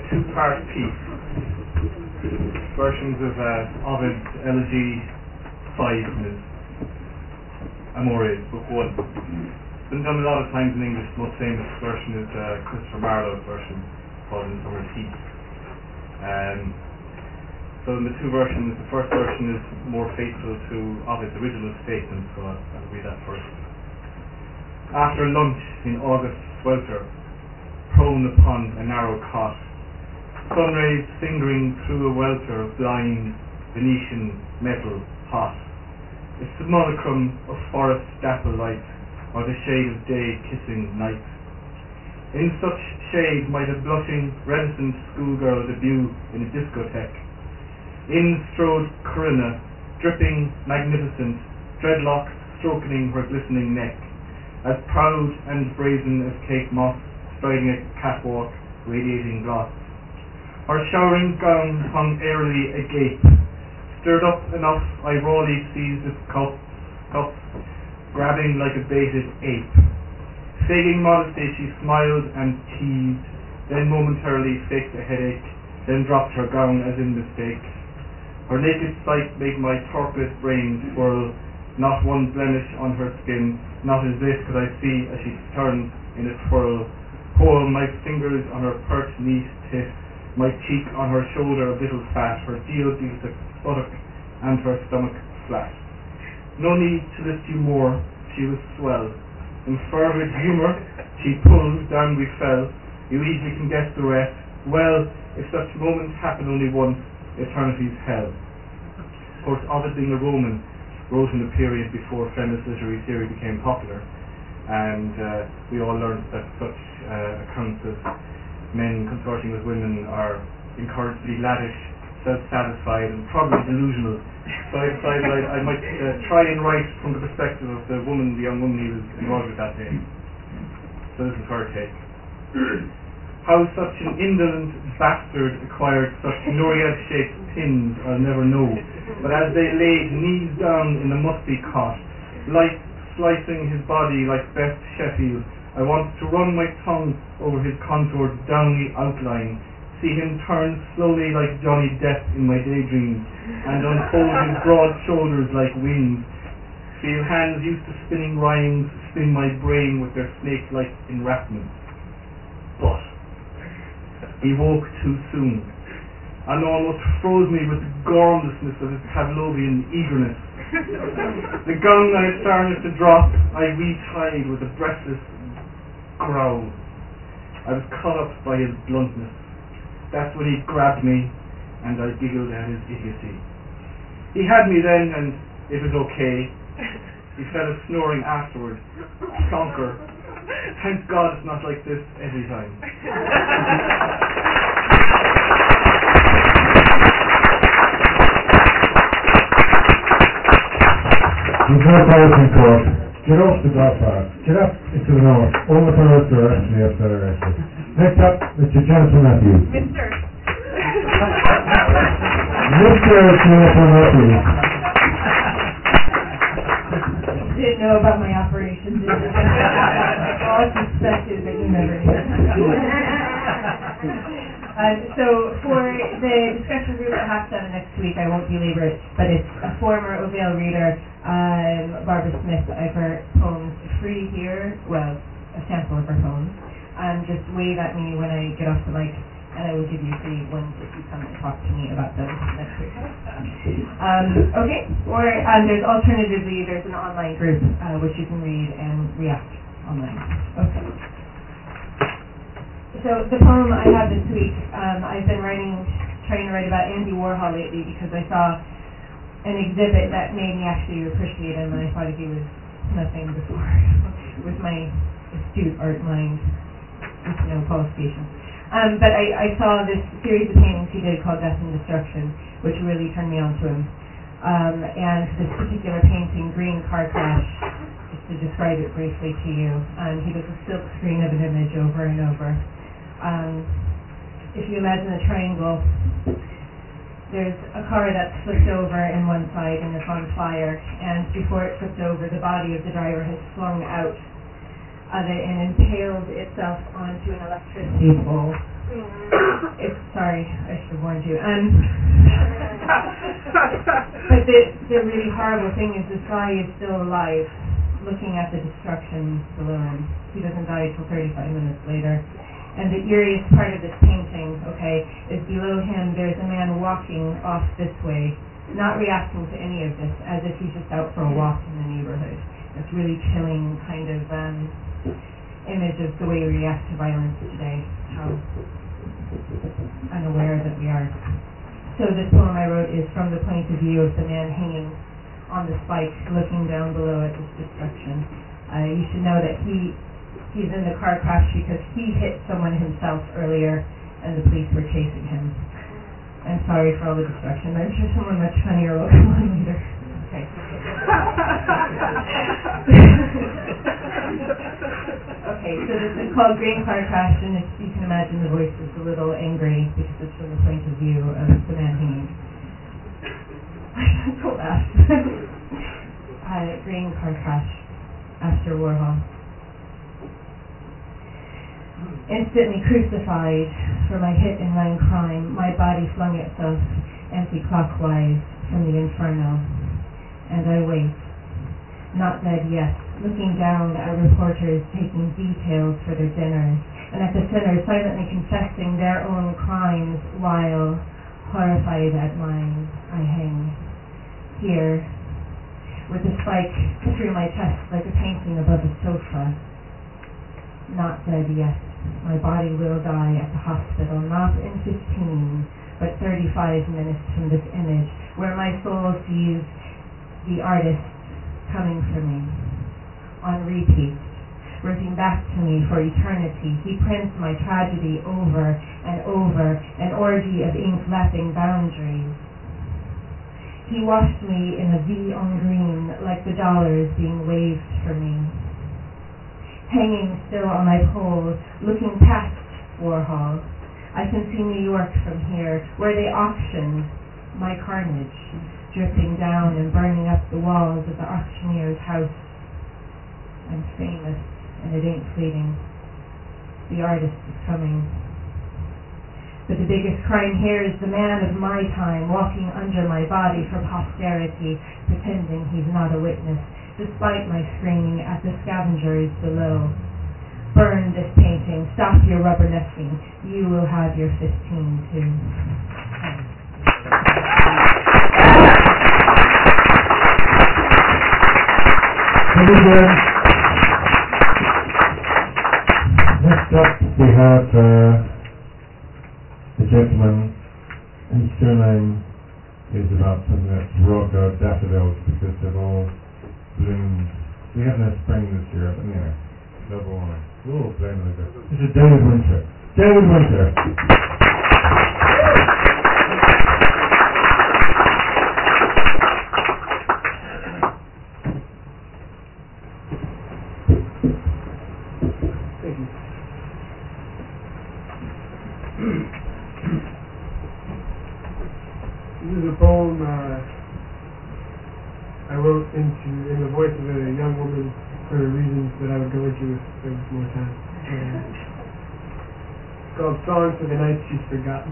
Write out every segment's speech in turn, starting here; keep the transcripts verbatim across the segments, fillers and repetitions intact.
two-part piece. Versions of uh, Ovid's Elegy five and his Amores, Book one. It's been done a lot of times in English. The most famous version is uh, Christopher Marlowe's version, called In Summer's Heat. Um, so in the two versions, the first version is more faithful to Ovid's original statement, so I'll, I'll read that first. After lunch in August swelter, prone upon a narrow cot, sunrays fingering through a welter of blind Venetian metal hot, a simulacrum of forest dapple light, or the shade of day kissing night. In such shade might a blushing, reticent schoolgirl debut in a discotheque. In strode Corinna, dripping, magnificent, dreadlocks stroking her glistening neck, as proud and brazen as Kate Moss striding a catwalk, radiating gloss. Her showering gown hung airily agape, stirred up enough I rawly seized its cups, cups, grabbing like a baited ape. Faking modesty she smiled and teased, then momentarily faked a headache, then dropped her gown as in mistake. Her naked sight made my torpid brain swirl, not one blemish on her skin, not as this could I see as she turned in a twirl. Whole my fingers on her pert knee tit, my cheek on her shoulder a little fat, her deal the buttock and her stomach flat. No need to list you more, she was swell. In fervid humour, she pulled, down we fell. You easily can guess the rest. Well, if such moments happen only once, eternity's hell. Of course, Ovid being a Roman, wrote in the period before feminist literary theory became popular, and uh, we all learned that such uh, accounts of men consorting with women are encouragedly laddish, self-satisfied, and probably delusional. So I decided I, I might uh, try and write from the perspective of the woman, the young woman he was involved with that day. So this is her take. How such an indolent bastard acquired such Noriel-shaped pins, I'll never know. But as they laid knees down in the musty cot, light slicing his body like Beth Sheffield, I wanted to run my tongue over his contoured downy outline, see him turn slowly like Johnny Depp in my daydreams, and unfold his broad shoulders like wings, feel hands used to spinning rhymes spin my brain with their snake-like enwrapments. But he woke too soon, and almost froze me with the gormlessness of his Pavlovian eagerness. The gown I had started to drop, I retied with a breathless growl. I was caught up by his bluntness. That's when he grabbed me, and I giggled at his idiocy. He had me then, and it was okay. He fell a snoring afterward. Plonker. Thank God it's not like this every time. There's no policy court. Get off the golf path. Get up into the north. Over the road to arrest me up there arrested. Next up, Mister Jennifer Matthews. Mister Mister Jennifer Matthews. Didn't know about my operation, did you? All suspected, but you never knew. Um, so for the discussion group at half seven next week, I won't belabor it, but it's a former Ovale reader, um, Barbara Smith. I've her poems free here, well, a sample of her poems, and just wave at me when I get off the mic, and I will give you free ones if you come and talk to me about them next week. Um, okay, or um, there's alternatively, there's an online group uh, which you can read and react online. Okay. So the poem I have this week, um, I've been writing, trying to write about Andy Warhol lately because I saw an exhibit that made me actually appreciate him, and I thought he was nothing before with my astute art mind with no qualifications. Um, but I, I saw this series of paintings he did called Death and Destruction, which really turned me on to him. Um, and this particular painting, Green Car Crash, just to describe it briefly to you, um, he does a silk screen of an image over and over. Um, if you imagine a triangle, there's a car that's flipped over in one side and it's on fire, and before it flipped over, the body of the driver has flung out of it and impaled itself onto an electricity pole It's, sorry, I should have warned you. Um, but the, the really horrible thing is this guy is still alive, looking at the destruction below him. He doesn't die till thirty-five minutes later. And the eeriest part of this painting, okay, is below him there's a man walking off this way, not reacting to any of this, as if he's just out for a walk in the neighborhood. It's really chilling kind of um, image of the way we react to violence today, how unaware that we are. So this poem I wrote is from the point of view of the man hanging on the spike, looking down below at this destruction. Uh, you should know that he he's in the car crash because he hit someone himself earlier, and the police were chasing him. I'm sorry for all the destruction. I'm sure someone much funnier will come on later. Okay. Okay, so this is called Green Car Crash, and if you can imagine the voice is a little angry because it's from the point of view of the man hanging. So fast. uh, Green Car Crash, after Warhol. Instantly crucified for my hit and run crime, my body flung itself anti-clockwise from the inferno, and I wait, not dead yet, looking down at reporters taking details for their dinners, and at the sinners silently confessing their own crimes while, horrified at mine, I hang here, with a spike through my chest like a painting above a sofa. Not dead yet. My body will die at the hospital, not in fifteen, but thirty-five minutes from this image, where my soul sees the artist coming for me, on repeat, working back to me for eternity. He prints my tragedy over and over, an orgy of ink-lapping boundaries. He washed me in a V on green, like the dollars being waved for me. Hanging still on my pole, looking past Warhol, I can see New York from here, where they auctioned my carnage, dripping down and burning up the walls of the auctioneer's house. I'm famous, and it ain't fleeting. The artist is coming. But the biggest crime here is the man of my time walking under my body for posterity, pretending he's not a witness, despite my screaming at the scavengers below. Burn this painting, stop your rubbernecking, you will have your fifteen too. Next up we have uh, a gentleman whose surname is about something that's rug or daffodils because they've all bloomed. We haven't had spring this year, but anyway, global warming. Oh, blame like that. This is David Winter. David Winter. Thank you. This is a poem uh, I wrote into in the voice of a young woman for reasons that I would go into if there was more time. Uh, it's called Song for the Night She's Forgotten.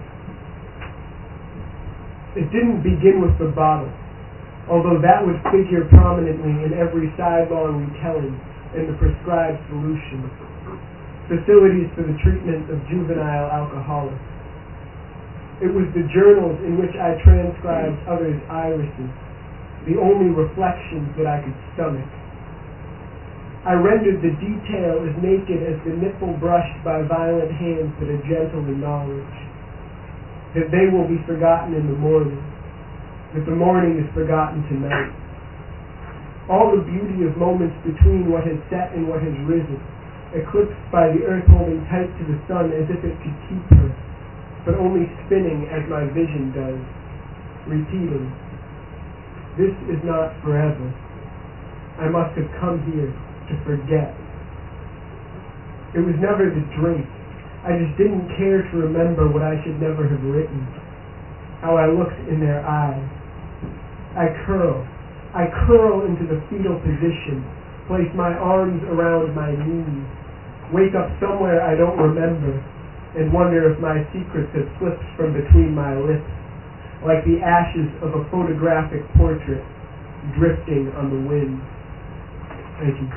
It didn't begin with the bottle, although that would figure prominently in every sidelong retelling in the prescribed solution. Facilities for the treatment of juvenile alcoholics. It was the journals in which I transcribed others' irises, the only reflections that I could stomach. I rendered the detail as naked as the nipple brushed by violent hands that are gentle in knowledge. That they will be forgotten in the morning. That the morning is forgotten tonight. All the beauty of moments between what has set and what has risen, eclipsed by the earth holding tight to the sun as if it could keep her, but only spinning as my vision does, repeating. This is not forever. I must have come here to forget. It was never the drink. I just didn't care to remember what I should never have written. How I looked in their eyes. I curl. I curl into the fetal position, place my arms around my knees, wake up somewhere I don't remember, and wonder if my secrets have slipped from between my lips, like the ashes of a photographic portrait drifting on the wind. Thank you.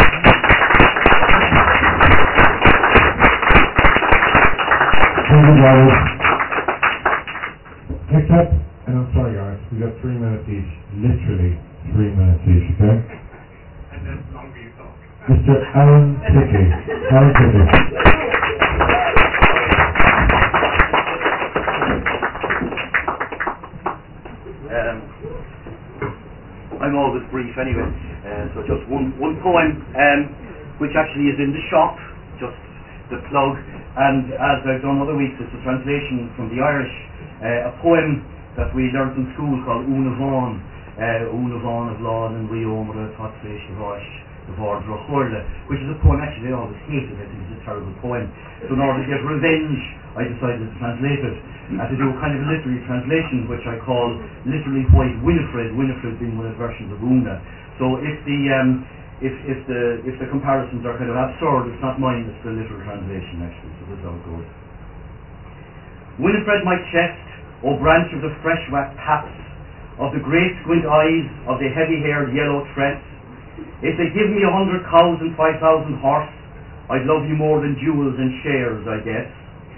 Thank you, guys. Next up, and I'm sorry, guys, we got three minutes each, literally three minutes each, okay? And then longer you talk. Mister Alan Tickey. Alan Tickey. Um, I'm always brief anyway, uh, so just one, one poem, um, which actually is in the shop, just the plug, and as I've done other weeks, it's a translation from the Irish, uh, a poem that we learnt in school called Una Vaughan, uh, Una Vaughan of Lawn and Riomra Tatflesh Vash, the Vardra Chorla, which is a poem actually I always hated. I think it's a terrible poem. So in order to get revenge, I decided to translate it, and to do a kind of a literary translation, which I call literally White Winifred, Winifred being one of the versions of Una. So if the um, if if the if the comparisons are kind of absurd, it's not mine, it's the literal translation actually. So this is how it goes. Winifred, my chest, O branch of the fresh waxed paps, of the great squint eyes, of the heavy-haired yellow tress, if they give me a hundred cows and five thousand horse, I'd love you more than jewels and shares, I guess.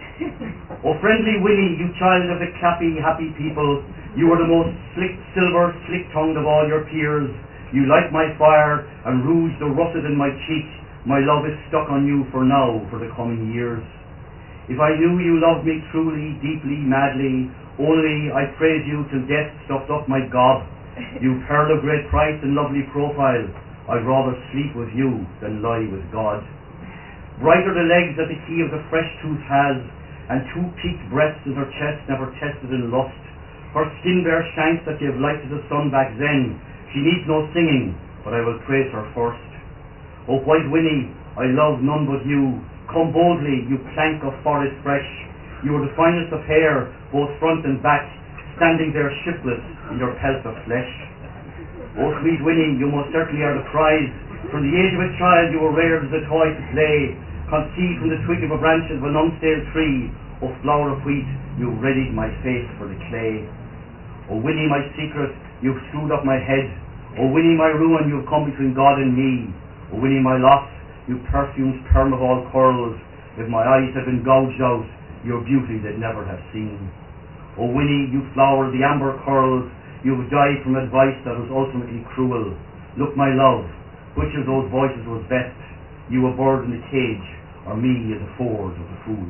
O friendly Winnie, you child of the clappy, happy people, you are the most slick, silver, slick-tongued of all your peers. You light my fire and rouge the russet in my cheek. My love is stuck on you for now, for the coming years. If I knew you loved me truly, deeply, madly, only I'd praise you till death stuffed up my gob. You pearl of great price and lovely profile, I'd rather sleep with you than lie with God. Bright are the legs that the key of the fresh tooth has, and two peaked breasts as her chest never tested in lust. Her skin bare shanks that gave light to the sun back then. She needs no singing, but I will praise her first. O White Winnie, I love none but you. Come boldly, you plank of forest fresh. You are the finest of hair, both front and back, standing there shiftless in your pelt of flesh. O sweet Winnie, you most certainly are the prize. From the age of a child you were reared as a toy to play, conceived from the twig of a branch of an unstale tree. O flower of wheat, you readied my face for the clay. O Winnie, my secret, you've screwed up my head. O Winnie, my ruin, you've come between God and me. O Winnie, my loss, you perfumed perm of all curls. If my eyes had been gouged out, your beauty they'd never have seen. O Winnie, you flower of the amber curls, you've died from advice that was ultimately cruel. Look, my love, which of those voices was best? You a bird in the cage, or me as a forge of the fool?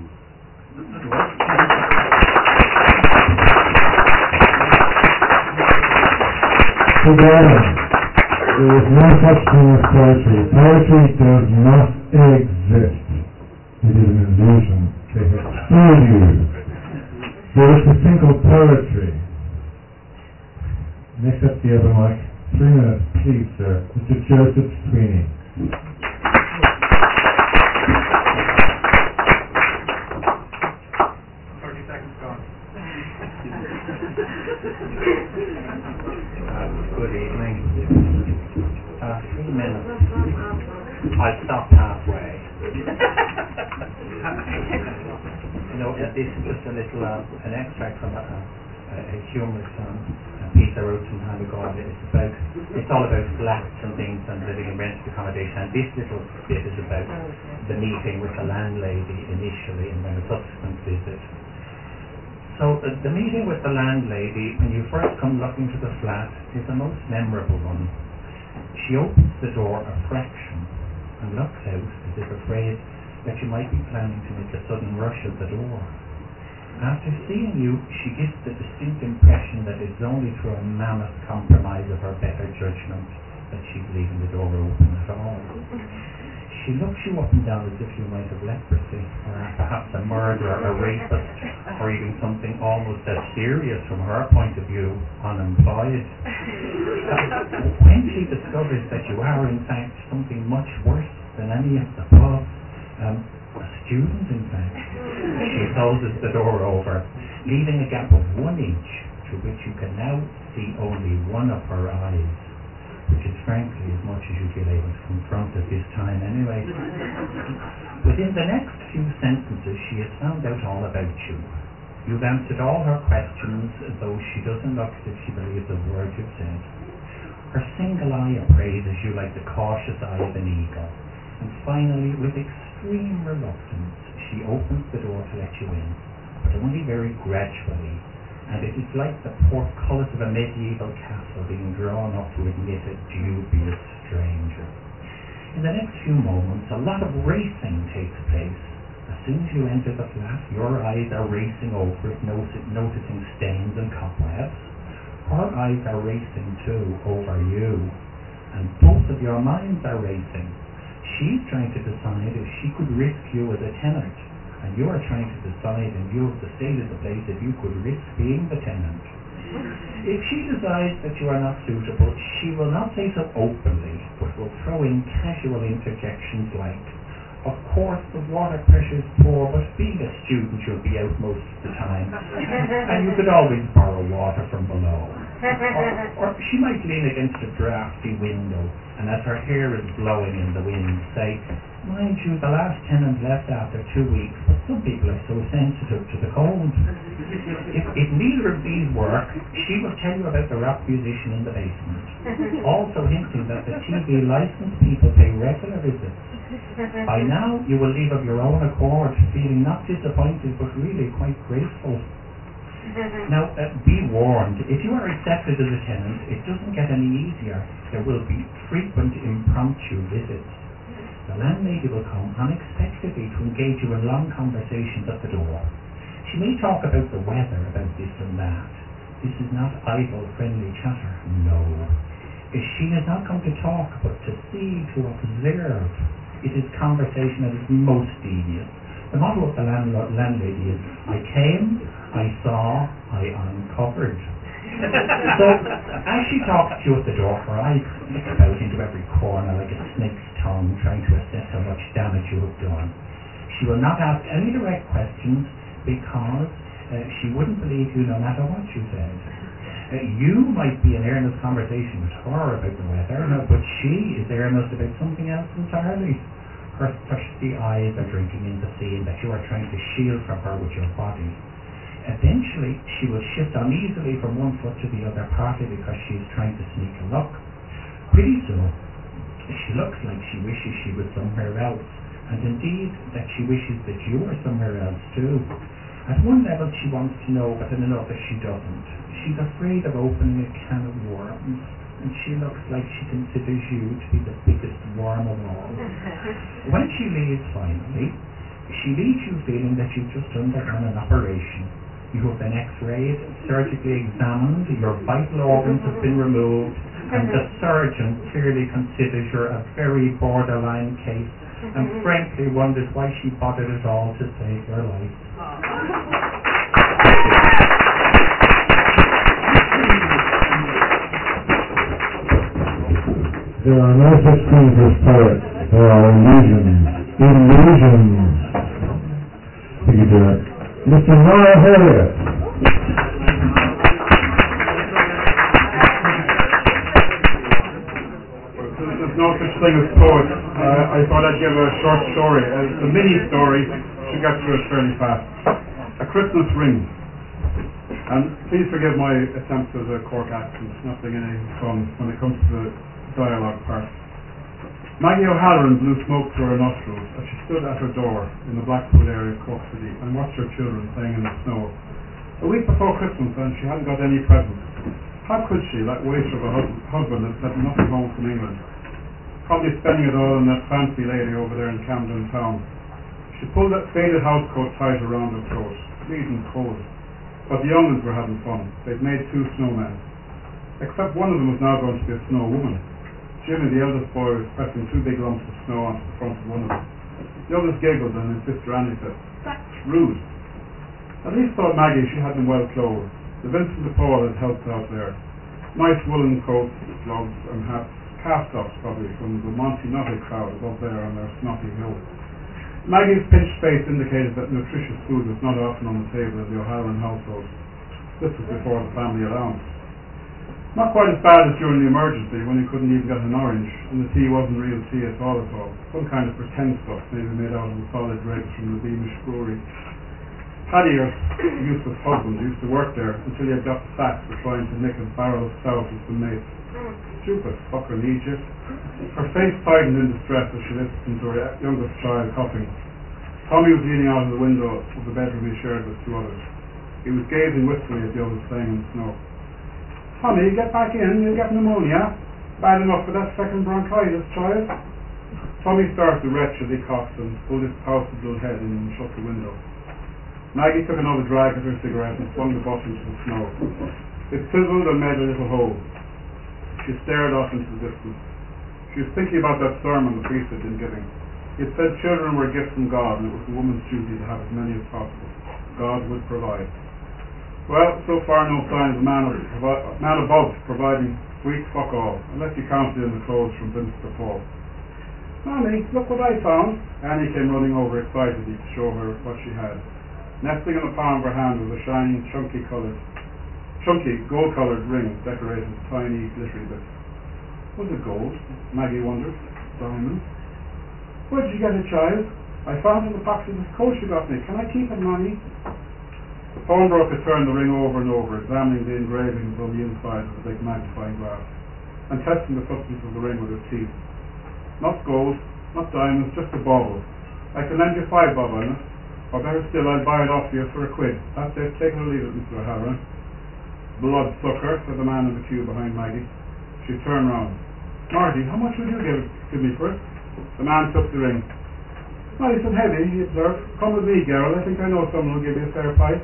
Together, there is no such thing as poetry. Poetry does not exist. It is an illusion. They have fooled you. There is a thing called poetry. Next up, the other mic. Three minutes, please, sir. Mister Joseph Sweeney. Thirty seconds gone. Uh, good evening. Uh, three minutes. I'll stop halfway. You know, this is just a little, uh, an extract from a, a, a humorous um, a piece I wrote some time ago. It's about, it's all about flats and things and living in rented accommodation. And this little bit is about the meeting with the landlady initially and then a subsequent visit. So uh, the meeting with the landlady, when you first come looking to the flat, is the most memorable one. She opens the door a fraction and looks out as if afraid that you might be planning to make a sudden rush at the door. After seeing you, she gives the distinct impression that it's only through a mammoth compromise of her better judgment that she's leaving the door open at all. She looks you up and down as if you might have leprosy, or perhaps a murderer, a rapist, or even something almost as serious from her point of view, unemployed. When she discovers that you are in fact something much worse than any of the above, um, a student in fact, she closes the door over, leaving a gap of one inch through which you can now see only one of her eyes, which is frankly, as much as you'd be able to confront at this time anyway. Within the next few sentences, she has found out all about you. You've answered all her questions, though she doesn't look as if she believes a word you've said. Her single eye appraises you like the cautious eye of an eagle. And finally, with extreme reluctance, she opens the door to let you in, but only very gradually, and it is like the portcullis of a medieval castle being drawn up to admit a dubious stranger. In the next few moments, a lot of racing takes place. As soon as you enter the flat, your eyes are racing over it, noticing stains and cobwebs. Her eyes are racing too over you, and both of your minds are racing. She's trying to decide if she could risk you as a tenant, and you are trying to decide in view of the state of the place if you could risk being the tenant. If she decides that you are not suitable, she will not say so openly, but will throw in casual interjections like, "Of course the water pressure is poor, but being a student you'll be out most of the time, and you could always borrow water from below." Or, or she might lean against a drafty window, and as her hair is blowing in the wind, say, "Mind you, the last tenant left after two weeks, but some people are so sensitive to the cold." If, if neither of these work, she will tell you about the rock musician in the basement, also hinting that the T V licensed people pay regular visits. By now, you will leave of your own accord, feeling not disappointed, but really quite grateful. Now, uh, be warned, if you are accepted as a tenant, it doesn't get any easier. There will be frequent impromptu visits. The landlady will come unexpectedly to engage you in long conversations at the door. She may talk about the weather, about this and that. This is not idle, friendly chatter. No. If she has not come to talk, but to see, to observe, it is conversation that is most devious. The motto of the landlord, landlady is, "I came, I saw, I uncovered." So, as she talks to you at the door, her eyes flick about into every corner like a snake's tongue, trying to assess how much damage you have done. She will not ask any direct questions because uh, she wouldn't believe you no matter what you said. Uh, you might be in earnest conversation with her about the weather, no, but she is earnest about something else entirely. Her thirsty eyes are drinking in the scene that you are trying to shield from her with your body. Eventually, she will shift uneasily from one foot to the other, partly because she is trying to sneak a look. Pretty soon, she looks like she wishes she was somewhere else, and indeed that she wishes that you were somewhere else too. At one level she wants to know, but at another she doesn't. She's afraid of opening a can of worms, and she looks like she considers you to be the biggest worm of all. When she leaves finally, she leaves you feeling that you've just undergone an operation. You have been x-rayed, surgically examined, your vital organs have been removed, and the surgeon clearly considers you're a very borderline case, and frankly wonders why she bothered at all to save your life. There are no such things as poets. There are illusions. Illusions. Thank you, Derek. Mister Noah Harriet. There's no such thing as poets. Uh, I thought I'd give a short story. Uh, it's a mini story. Should get through it fairly fast. A Christmas Ring. And please forgive my attempts at a Cork accent. Not being any fun when it comes to the dialogue part. Maggie O'Halloran blew smoke through her nostrils as she stood at her door in the Blackpool area of Cork City and watched her children playing in the snow. A week before Christmas, and she hadn't got any presents. How could she, that waster of a hus- husband, had sent nothing home from England? Probably spending it all on that fancy lady over there in Camden Town. She pulled that faded housecoat tight around her throat, bleeding cold. But the young'uns were having fun. They'd made two snowmen. Except one of them was now going to be a snow woman. Jimmy, the eldest boy, was pressing two big lumps of snow onto the front of one of them. The others giggled and his sister Annie said, "That's rude." At least, thought Maggie, she had them well clothed. The Vincent de Paul had helped out there. Nice woolen coats, gloves and hats, cast-offs probably from the Monty Nutty crowd above there on their snotty hill. Maggie's pinched face indicated that nutritious food was not often on the table in the O'Halloran household. This was before the family allowance. Not quite as bad as during the emergency when you couldn't even get an orange and the tea wasn't real tea at all at all. Some kind of pretend stuff, maybe made out of the solid grapes from the Beamish brewery. Paddy, her useless husband, used to work there until he had got the sack for trying to nick a barrel of stout with some mates. Stupid fucker in Egypt. Her face tightened in distress as she listened to her youngest child coughing. Tommy was leaning out of the window of the bedroom he shared with two others. He was gazing wistfully at the others playing in the snow. Tommy, get back in, you'll get pneumonia. Bad enough for that second bronchitis, child. Tommy started to retch as he coughed and pulled his pouted little head in and shut the window. Maggie took another drag at her cigarette and swung the butt into the snow. It fizzled and made a little hole. She stared off into the distance. She was thinking about that sermon the priest had been giving. He had said children were gifts from God and it was the woman's duty to have as many as possible. God would provide. Well, so far no signs of man, of provi- man above providing sweet fuck all, unless you counted in the clothes from Vince to Paul. Mommy, look what I found. Annie came running over excitedly to show her what she had. Nesting in the palm of her hand was a shining, chunky coloured, chunky, gold-coloured ring decorated with tiny, glittery bits. Was it gold? Maggie wondered. Diamonds. Where did you get it, child? I found it in the box of this coat you got me. Can I keep it, Mommy? The pawnbroker turned the ring over and over, examining the engravings on the inside of the big magnifying glass, and testing the substance of the ring with his teeth. Not gold, not diamonds, just a bauble. I can lend you five bob on it. Or better still, I'll buy it off you for a quid. That's it, take it or leave it, Mister O'Halloran. Blood sucker, said the man in the queue behind Maggie. She turned round. Marty, how much would you give, give me for it? The man took the ring. Nice and heavy, he observed. Come with me, Gerald, I think I know someone who'll give you a fair price.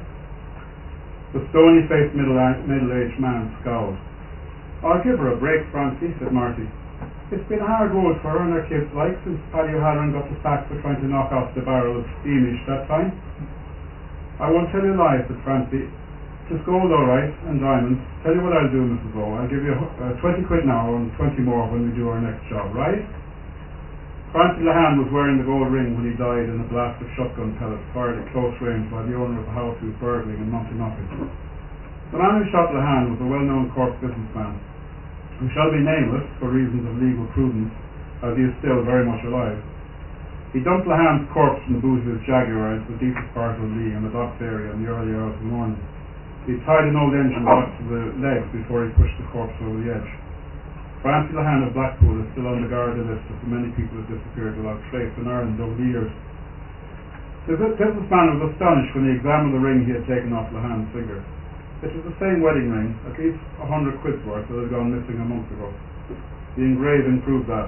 The stony-faced middle-aged middle man scowled. I'll give her a break, Francie, said Marty. It's been a hard road for her and her kids, like, since Paddy O'Halloran got the sack for trying to knock off the barrel of Beamish that time. I won't tell you lies, said Francie. It's gold, all right, and diamonds. Tell you what I'll do, Missus O. I'll give you uh, twenty quid now and twenty more when we do our next job, right? Francie Lahan was wearing the gold ring when he died in a blast of shotgun pellets fired at close range by the owner of the house he was burgling in Montemoppy. The man who shot Lahan was a well-known Cork businessman, who shall be nameless for reasons of legal prudence, as he is still very much alive. He dumped Lahan's corpse in the boot of his Jaguar into the deepest part of the Lee in the docks area in the early hours of the morning. He tied an old engine block to the legs before he pushed the corpse over the edge. Francie Lahan of Blackpool is still on the Garda list of the many people who have disappeared without trace in Ireland over the years. The businessman was astonished when he examined the ring he had taken off Lahan's finger. It was the same wedding ring, at least a hundred quid's worth, that had gone missing a month ago. The engraving proved that.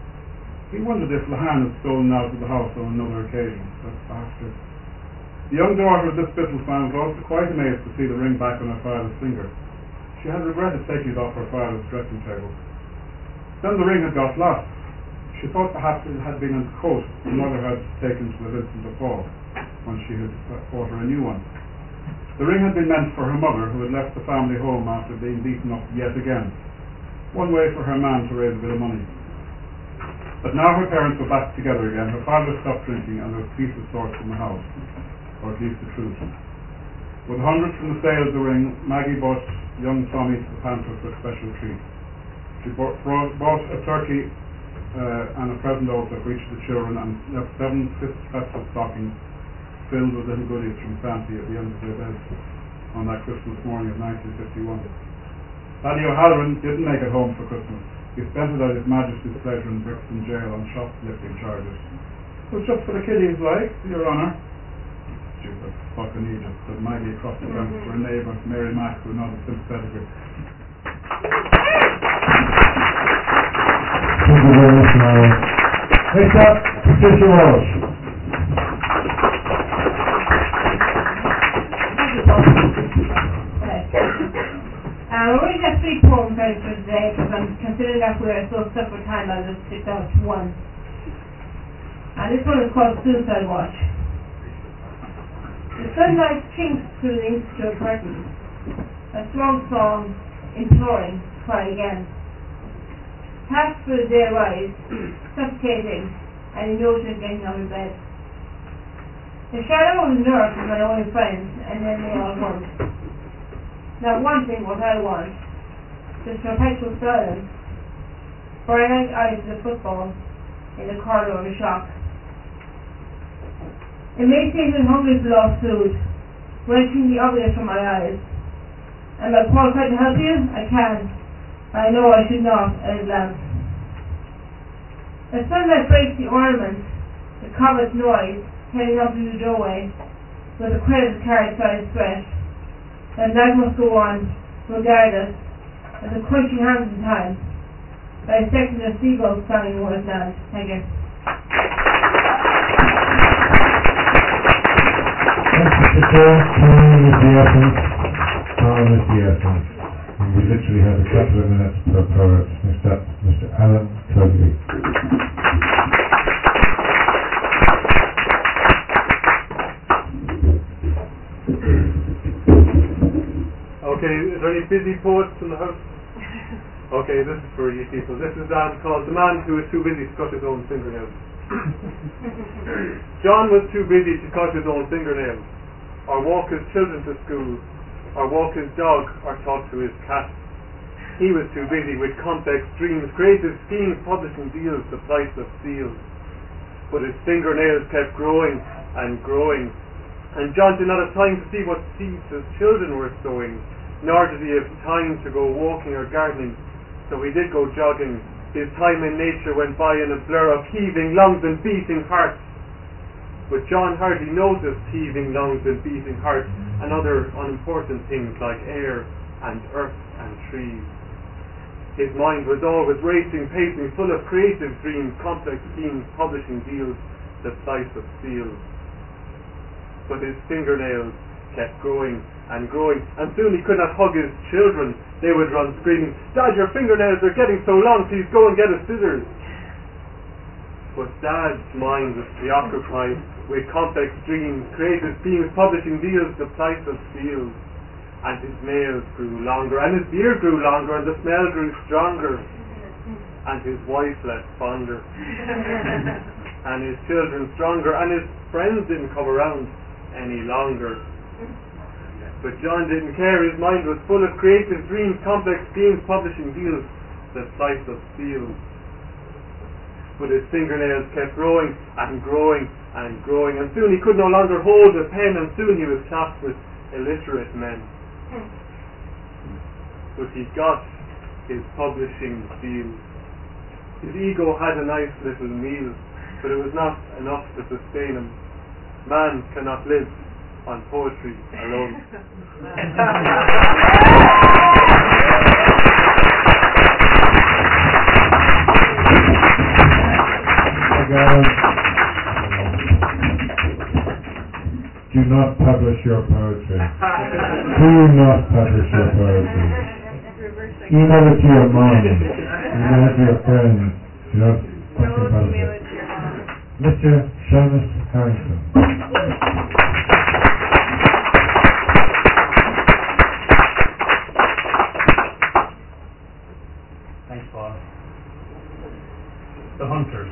He wondered if Lahan had stolen out of the house on another occasion. That bastard. The young daughter of this businessman was also quite amazed to see the ring back on her father's finger. She had regretted taking it off her father's dressing table. Then the ring had got lost. She thought perhaps it had been in the coat the mother had taken to the Vincent de Paul when she had bought her a new one. The ring had been meant for her mother, who had left the family home after being beaten up yet again. One way for her man to raise a bit of money. But now her parents were back together again. Her father stopped drinking and there was peace restored from the house, or at least the truth. With hundreds from the sale of the ring, Maggie bought young Tommy to the pantry for a special treat. She bought, brought, bought a turkey uh, and a present also for each of the children and left seven fifth pretzel stockings filled with little goodies from Santi at the end of their beds on that Christmas morning of nineteen fifty-one. Paddy O'Halloran didn't make it home for Christmas. He spent it at His Majesty's pleasure in Brixton Jail on shoplifting charges. It was just for the kiddies, like, Your Honour. Stupid fucking Egypt, said Maggie across the fence to her neighbour, Mary Mack, who nodded sympathetically. Thank you very much, Mary. Next up, Patricia Walsh. Um, we're going to have three poems out for today because I'm considering that we're so stuck with time, I'll just stick down to one. And this one is called Suicide Watch. The sunlight chinks through the institute curtains, a strong song imploring to try again. Past through the day rise, suffocating, and he noted getting out of bed. The shadow of the nurse is my only friend, and then they all want. Not wanting what I want, this perpetual silence, brilliant eyes of the football in the corridor of the shop. Emaciated and hungry for lost food, wrenching the obvious from my eyes. Am I qualified to help you? I can. I know I should not at a glance. As sunlight breaks the ornament, the comet's noise, heading up to the doorway, with a credit card sized threat, and that must go on, regardless, as a crunching hand in time, dissecting the seagulls flying over his land. Thank you. Mister Chair, time is the essence. Time is the essence. And we literally have a couple of minutes per poet. Mister Mister Alan Clogley. Okay, is there any busy poets in the house? Okay, this is for you people. This is um, called The Man Who Was Too Busy to Cut His Own Fingernails. John was too busy to cut his own fingernails, or walk his children to school, or walk his dog, or talk to his cat. He was too busy with complex dreams, creative schemes, publishing deals, the price of seals. But his fingernails kept growing and growing, and John did not have time to see what seeds his children were sowing, nor did he have time to go walking or gardening, so he did go jogging. His time in nature went by in a blur of heaving lungs and beating hearts. But John hardly noticed heaving lungs and beating hearts and other unimportant things like air and earth and trees. His mind was always racing, pacing, full of creative dreams, complex schemes, publishing deals, the price of seals. But his fingernails kept growing and growing, and soon he could not hug his children. They would run screaming, "Dad, your fingernails are getting so long, please go and get us scissors." But Dad's mind was preoccupied with complex dreams, creative schemes, publishing deals, the price of seals. And his nails grew longer, and his beard grew longer, and the smell grew stronger, and his wife less fonder, and his children stronger, and his friends didn't come around any longer. But John didn't care. His mind was full of creative dreams, complex schemes, publishing deals, the price of seals. But his fingernails kept growing and growing and growing, and soon he could no longer hold a pen, and soon he was classed with illiterate men. But he got his publishing deal. His ego had a nice little meal, but it was not enough to sustain him. Man cannot live on poetry alone. Do not publish your poetry. Do not publish your poetry. Email it to your mom. Email it to your friends. Do not fucking publish it. Mister Seamus Harrington. Thanks, Paul. The Hunters.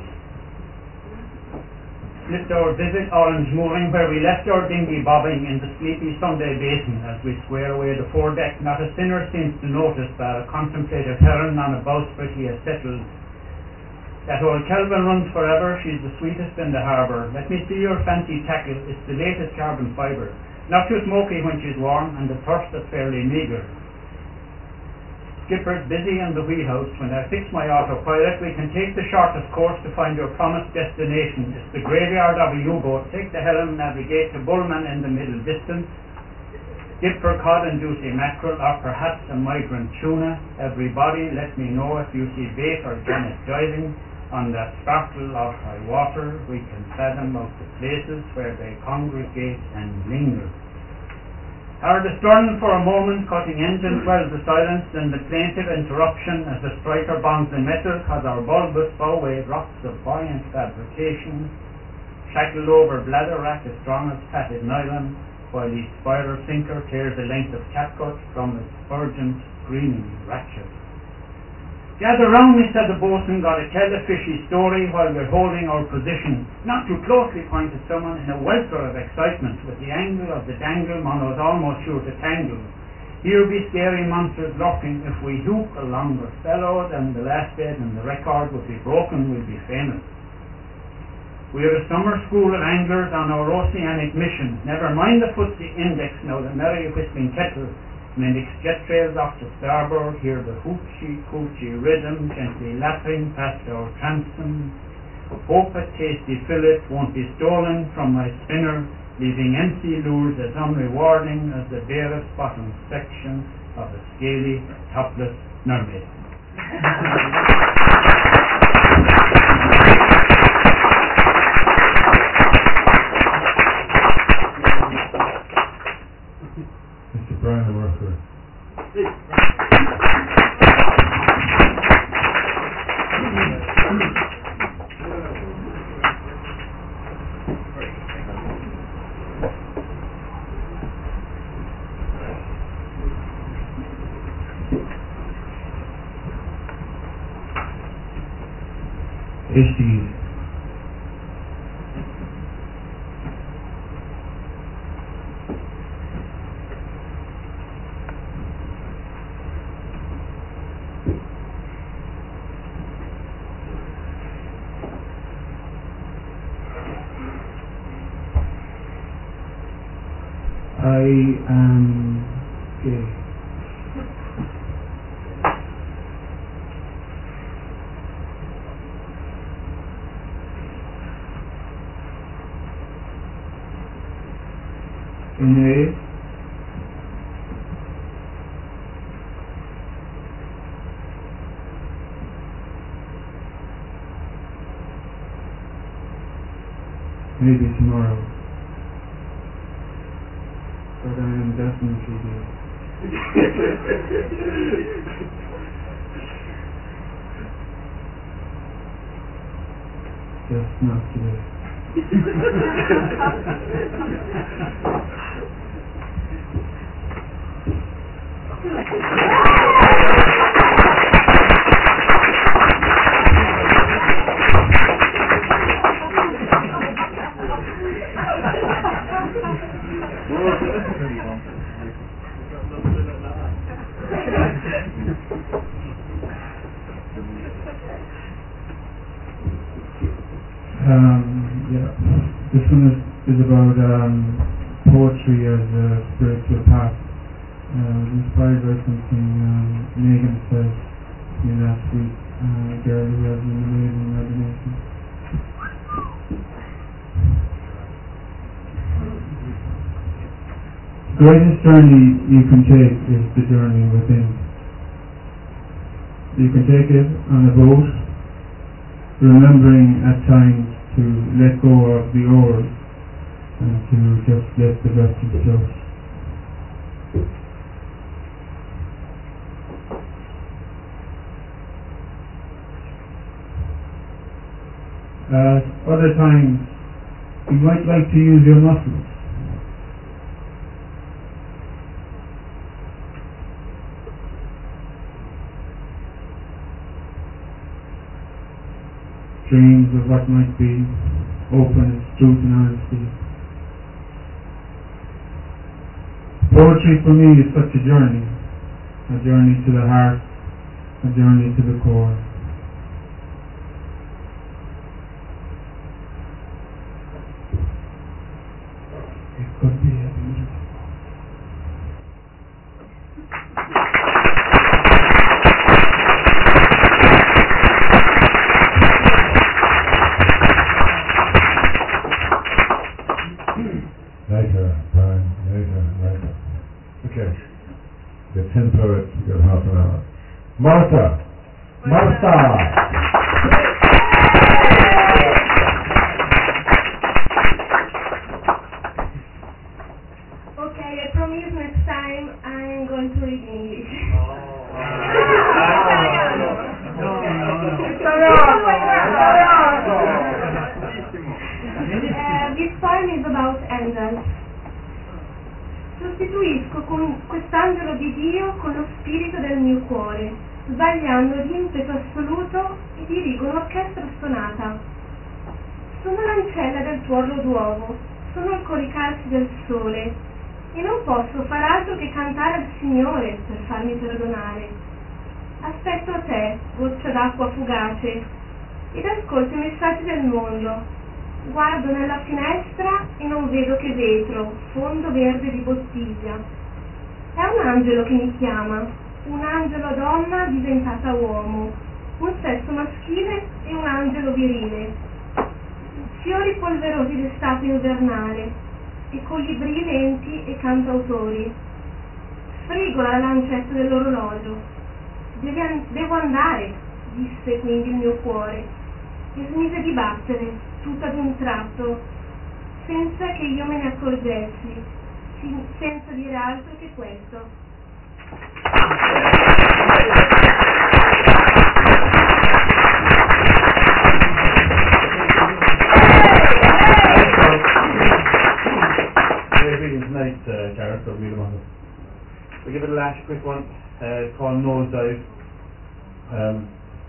Slipped our visit Orange mooring, where we left our dinghy bobbing in the sleepy Sunday basin as we square away the foredeck. Not a sinner seems to notice that a contemplative heron on a bowsprit he has settled. That old Kelvin runs forever, she's the sweetest in the harbour. Let me see your fancy tackle, it's the latest carbon fibre. Not too smoky when she's warm, and the thirst is fairly meagre. Skipper's busy in the wheelhouse. When I fix my autopilot, we can take the shortest course to find your promised destination. It's the graveyard of a U-boat. Take the helm, navigate to Bullman in the middle distance. Dip for cod and juicy mackerel, or perhaps a migrant tuna. Everybody, let me know if you see bait or Janet diving on that sparkle of high water. We can fathom out the places where they congregate and linger. Hard astern for a moment, cutting engine swells the silence, then the plaintive interruption as the striker bonds the metal, cause our bulbous bow wave rocks of buoyant fabrication. Shackled over bladder rack as strong as fatted nylon, while each spiral sinker tears a length of catgut from its urgent, screaming ratchet. Gather round me, said the boatswain, gotta tell a fishy story while we're holding our position. Not too closely, pointed someone in a welter of excitement. With the angle of the dangle, one was almost sure to tangle. Here be scary monsters lurking. If we hoop a longer fellow than the last bed, and the record would be broken, we'd be famous. We're a summer school of anglers on our oceanic mission. Never mind the footsie index, now the merry whistling kettle. Mendix jet trails off to starboard. Hear the hoochie coochie rhythm gently lapping past our transom. Hope a tasty fillet won't be stolen from my spinner, leaving empty lures as unrewarding as the barest bottom section of a scaly, topless mermaid. Mister Brian Worker. Issues. I am gay. In a maybe tomorrow, but I am definitely gay. Just not today. Um, yeah, this one is, is about um, poetry as a spiritual path. Uh, I was inspired by something um, Megan said to me last week, uh, a girl who has an amazing imagination. The greatest journey you can take is the journey within. You can take it on a boat, remembering at times to let go of the oars and to just let the vessel float. At other times, you might like to use your muscles. Dreams of what might be, openness, truth and honesty. Poetry for me is such a journey, a journey to the heart, a journey to the core. It could be a beautiful Later, Brian, later, later. Okay. The ten poets, we got half an hour. Martha! Martha! Okay, I promise next time I'm going to read English. Uh, this poem is about angels. Sostituisco con quest'angelo di Dio con lo spirito del mio cuore, sbagliando l'impeto assoluto e dirigo un'orchestra stonata. Sono l'ancella del tuorlo d'uovo, sono il coricarsi del sole, e non posso far altro che cantare al Signore per farmi perdonare. Aspetto te, goccia d'acqua fugace, ed ascolto i messaggi del mondo. Guardo nella finestra e non vedo che vetro, fondo verde di bottiglia. È un angelo che mi chiama, un angelo donna diventata uomo, un sesso maschile e un angelo virile. Fiori polverosi d'estate invernale, e colibri lenti e cantautori. Sfrigola la lancetta dell'orologio. Devi an- devo andare, disse quindi il mio cuore, e smise di battere, tutto ad un tratto, senza che io me ne accorgessi, sin- senza dire altro che questo. Great reading tonight, uh, Gareth, so read them on. We'll give it a last quick one, uh, called Nosedive. Um,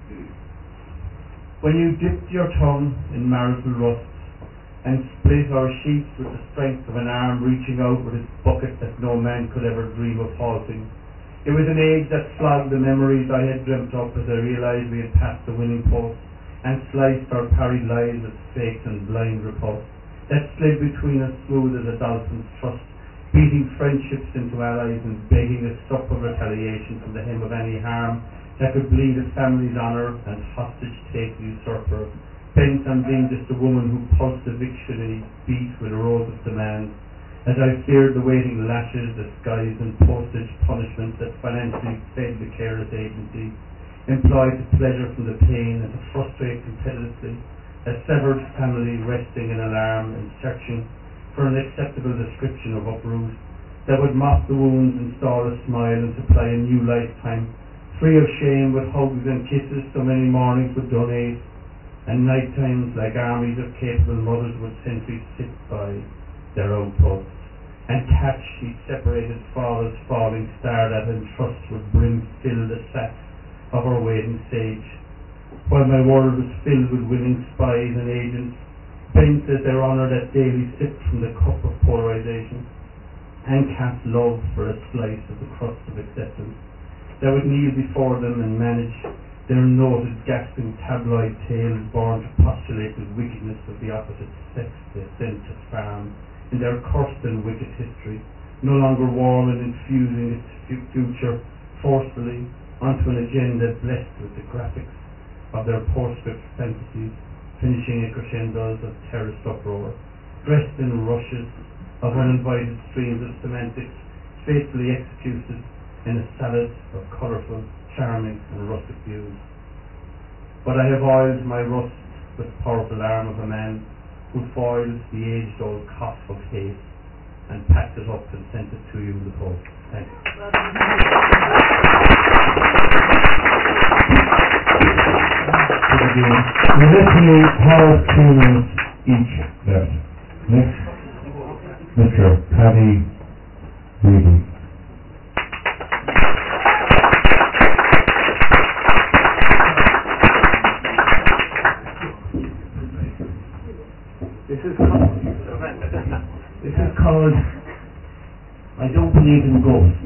when you dipped your tongue in marital rust and split our sheets with the strength of an arm reaching out with its bucket that no man could ever dream of halting, it was an age that flogged the memories I had dreamt up as I realised we had passed the winning post and sliced our parried lives with fake and blind repulse that slid between us smooth as a dolphin's thrust, beating friendships into allies and begging a sup of retaliation from the hem of any harm that could bleed a family's honour and hostage take the usurper, bent on being just a woman who pulsed eviction in each beat with a rose of demand, as I feared the waiting lashes, disguised and postage punishment that financially fed the careless agency, employed to pleasure from the pain and to frustrate competitively, a severed family resting in alarm and searching for an acceptable description of uproot that would mop the wounds, install a smile and supply a new lifetime, free of shame with hugs and kisses so many mornings would donate, and night times like armies of capable mothers would sentries sit by their outposts and catch each separated fall as falling star that in trust would bring still the sacks of our waiting sage, while my world was filled with willing spies and agents, bent as their honour that daily sipped from the cup of polarisation, and cast love for a slice of the crust of acceptance that would kneel before them and manage their noted gasping tabloid tales born to postulate the wickedness of the opposite sex they sent to farm in their cursed and wicked history, no longer warm and infusing its fu- future forcefully onto an agenda blessed with the graphics of their postscript fantasies, finishing in crescendos of terrorist uproar, dressed in rushes of uninvited streams of semantics, faithfully executed in a salad of colourful, charming and rustic views. But I have oiled my rust with the powerful arm of a man who foiled the age-old cough of hate and packed it up and sent it to you in the post. Thank you. We're listening have two minutes each left. Next, Mister Paddy Reedy. This is called, this is called I Don't Believe in Ghosts.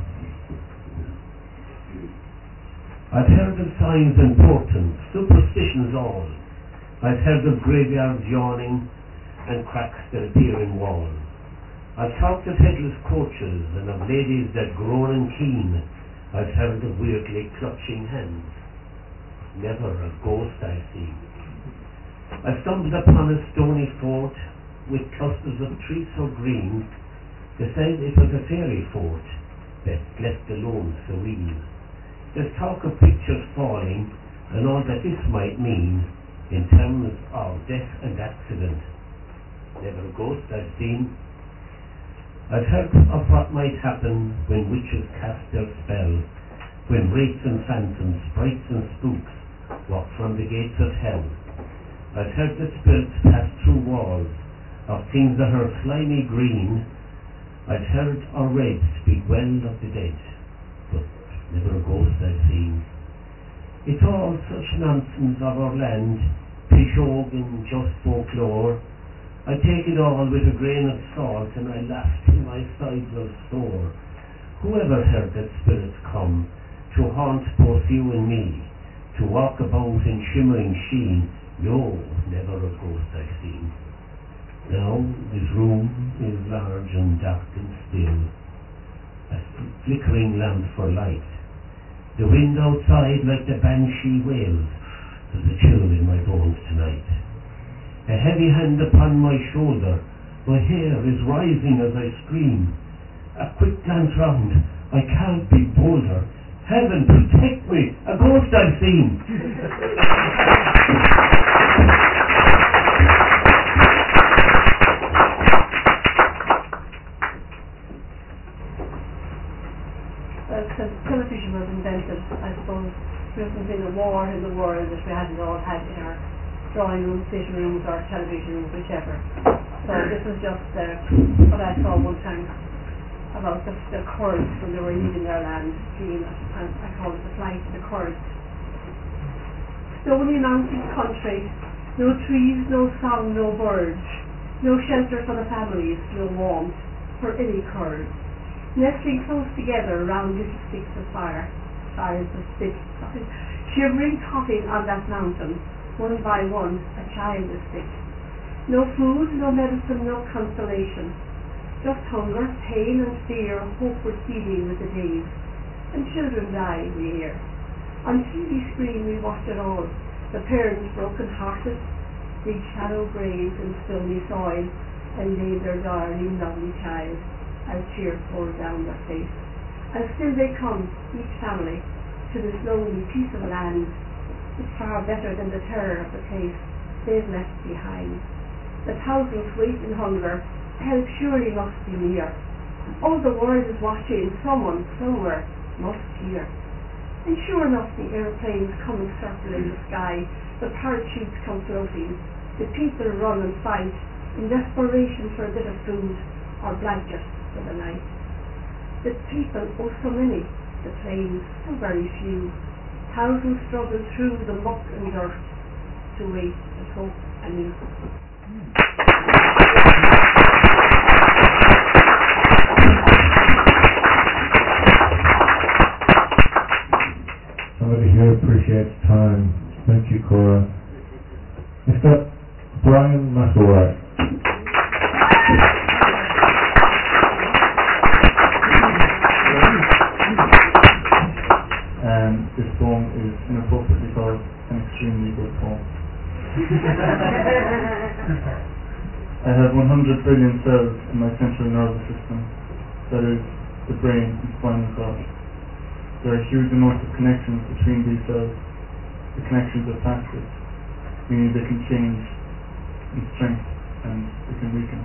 I've heard of signs and portents, superstitions all. I've heard of graveyards yawning and cracks that appear in walls. I've talked of headless coaches and of ladies that groan and keen. I've heard of weirdly clutching hands. Never a ghost I've seen. I stumbled upon a stony fort with clusters of trees so green. They said it was a fairy fort, best left alone serene. There's talk of pictures falling and all that this might mean in terms of death and accident. Never a ghost I've seen. I've heard of what might happen when witches cast their spell, when wraiths and phantoms, sprites and spooks walk from the gates of hell. I've heard the spirits pass through walls of things that are slimy green. I've heard or read speak well of the dead, but never a ghost I've seen. It's all such nonsense of our land, pishog and just folklore, I take it all with a grain of salt, and I laugh till my sides are sore. Whoever heard that spirits come to haunt both you and me, to walk about in shimmering sheen? No, never a ghost I've seen. Now this room is large and dark and still, a flickering lamp for light. The wind outside like the banshee wails. There's a chill in my bones tonight. A heavy hand upon my shoulder, my hair is rising as I scream. A quick glance round, I can't be bolder. Heaven protect me, a ghost I've seen. Well, since television was invented, I suppose there hasn't been a war in the world that we hadn't all had in our drawing rooms, sitting rooms, or television rooms, whichever. So this was just uh, what I saw one time about the, the Kurds when they were leaving their land, being, and I call it the flight of the Kurds. Stony mountain country, no trees, no song, no birds, no shelter for the families, no warmth for any Kurds. Nestling close together round little sticks of fire, fires of sticks, sorry, shivering, coughing on that mountain, one by one, a child is sick. No food, no medicine, no consolation, just hunger, pain and fear, hope receding with the days, and children die, we hear. On T V screen we watch it all, the parents broken hearted, dig shallow graves in stony soil, and lay their darling, lovely child out tear pour down their face. And still they come, each family, to this lonely piece of land. It's far better than the terror of the place they've left behind. The thousands wait in hunger, help surely must be near. All the world is watching, someone, somewhere, must hear. And sure enough the airplanes come and circle in the sky, the parachutes come floating, the people run and fight, in desperation for a bit of food, or blankets for the night. The people, oh so many, the planes, so very few. Thousands struggle through the muck and dirt to wait and hope anew. Somebody here appreciates time. Thank you, Cora. Mister Brian McElroy. Um, this poem is inappropriately called an extremely good poem. I have one hundred billion cells in my central nervous system, that is, the brain and spinal cord. There are huge amounts of connections between these cells. The connections are plastic, meaning they can change in strength and they can weaken.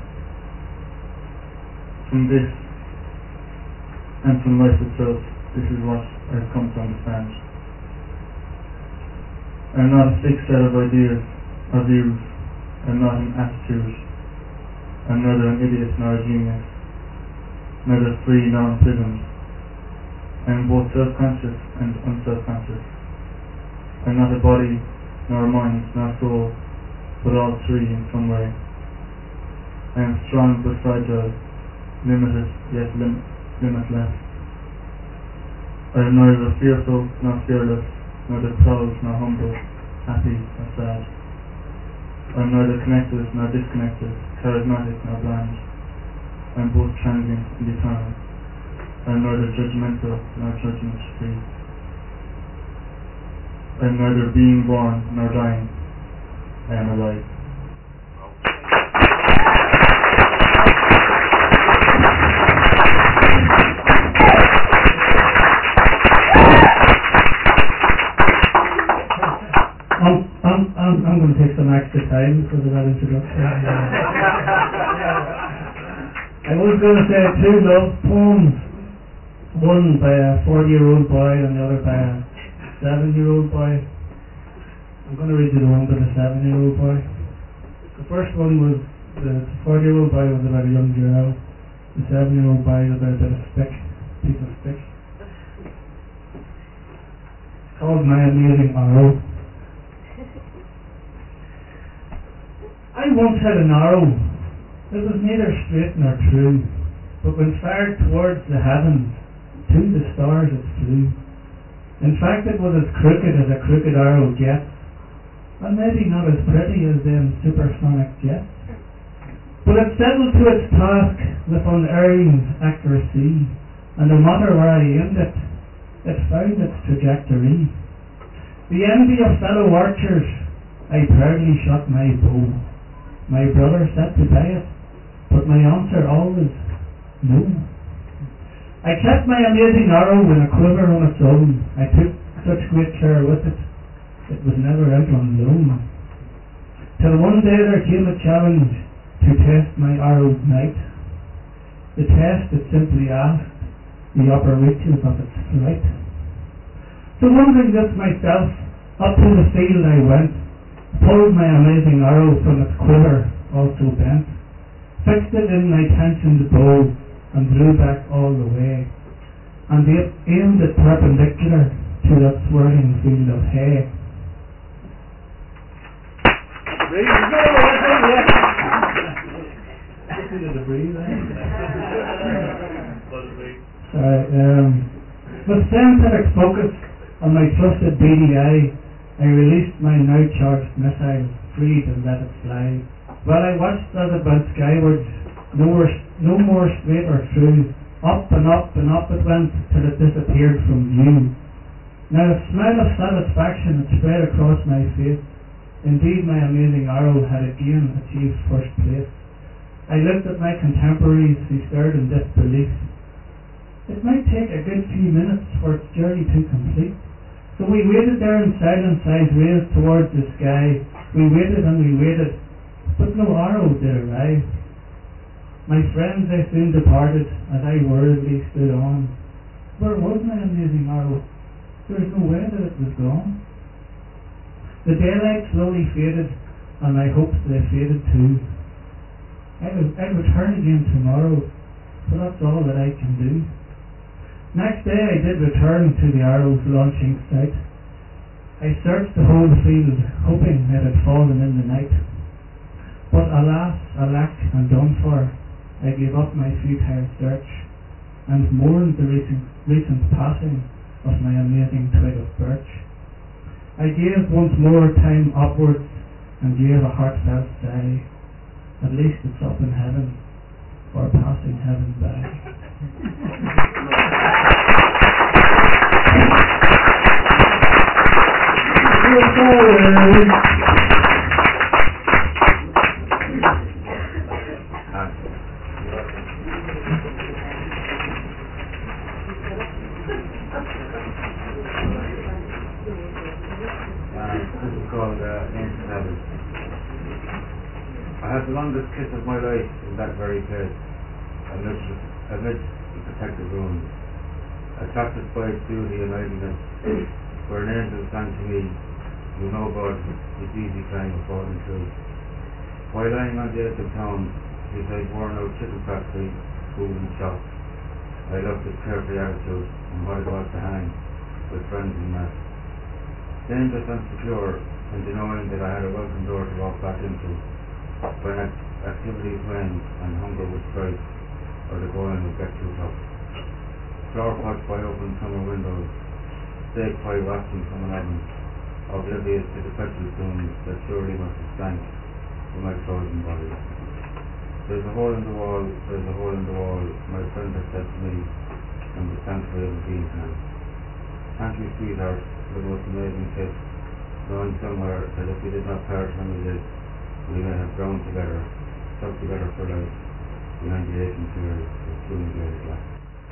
From this, and from life itself, this is what I've come to understand. I am not a fixed set of ideas or views. I am not an attitude. I am neither an idiot nor a genius, neither free nor imprisoned. I am both self-conscious and unself-conscious. I am not a body, nor a mind, nor soul, but all three in some way. I am strong but fragile, limited yet lim- limitless. I am neither fearful nor fearless, neither proud nor humble, happy nor sad. I am neither connected nor disconnected, charismatic nor bland. I am both transient and eternal. I am neither judgmental nor judgment free. I am neither being born nor dying. I am alive. I'm, I'm, I'm, I'm going to take some extra time because of that introduction. I was going to say two love poems, one by a forty-year-old boy and the other by a seven-year-old boy. I'm going to read you the one by the seven-year-old boy. The first one was, the forty-year-old boy was about a young girl. The seven-year-old boy was about a bit of stick, piece of stick. It's called My Amazing Morrow. I once had an arrow. It was neither straight nor true, but when fired towards the heavens, to the stars it flew. In fact, it was as crooked as a crooked arrow gets, and maybe not as pretty as them supersonic jets. But it settled to its task with unerring accuracy, and no matter where I aimed it, it found its trajectory. The envy of fellow archers, I proudly shot my bow. My brother said to buy it, but my answer always, no. I kept my amazing arrow in a quiver on its own. I took such great care with it, it was never out on loan. Till one day there came a challenge to test my arrow's might. The test it simply asked the upper reaches of its flight. So wondering this myself, up to the field I went, pulled my amazing arrow from its quiver, also bent, fixed it in my tensioned bow, and drew back all the way, and aimed it perpendicular to that swirling field of hay. There you go, that's it, yeah. Listen to the breeze, eh? Sorry, um, with synthetic focus on my trusted B D I, I released my now charged missile, freed and let it fly. While I watched as it went skywards, no more, no more straight or true, up and up and up it went till it disappeared from view. Now a smile of satisfaction had spread across my face. Indeed, my amazing arrow had again achieved first place. I looked at my contemporaries who stared in disbelief. It might take a good few minutes for its journey to complete. So we waited there in silence, eyes raised towards the sky. We waited and we waited, but no arrow did arrive. My friends, I soon departed as I worriedly stood on. Where was my amazing arrow? There was no way that it was gone. The daylight slowly faded, and my hopes they faded too. I'll, I'll return again tomorrow, but that's all that I can do. Next day I did return to the arrow's launching site. I searched the whole field, hoping it had fallen in the night. But alas, alack, and done for, I gave up my futile search, and mourned the recent, recent passing of my amazing twig of birch. I gave once more time upwards, and gave a heartfelt sigh. At least it's up in heaven, or passing heaven by. This is called uh, Ancient Habits. I had the longest kiss of my life in that very place, amidst, amidst the protected ruins, attracted by its beauty and idleness, where an angel sang to me, you know God, its easy climb of falling tree. While lying on the edge of town, beside worn out chicken factory, school and shop, I loved its carefree attitude and what it was to hang with friends and mass. Dangerous and secure, and knowing that I had a welcome door to walk back into, when act- activities waned and hunger would strike, or the going would get too tough. Flower pots by open summer windows, steak pie wafting from an oven, oblivious to the petrol fumes that surely must have stank to my frozen body. There's a hole in the wall, there's a hole in the wall, my friend had said to me, from the sanctuary of a bean's hand. Thank you, sweetheart, for the most amazing kiss, knowing somewhere that if we did not part when we did, we may have grown together, stuck together for life, behind the aching tears of two engaged life.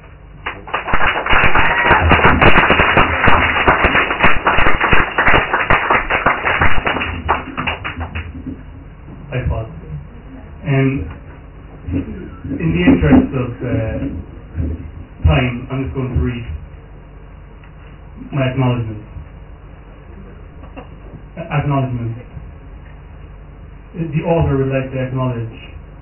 I thought. Um, in the interest of uh, time, I'm just going to read my acknowledgement. Acknowledgement. The author would like to acknowledge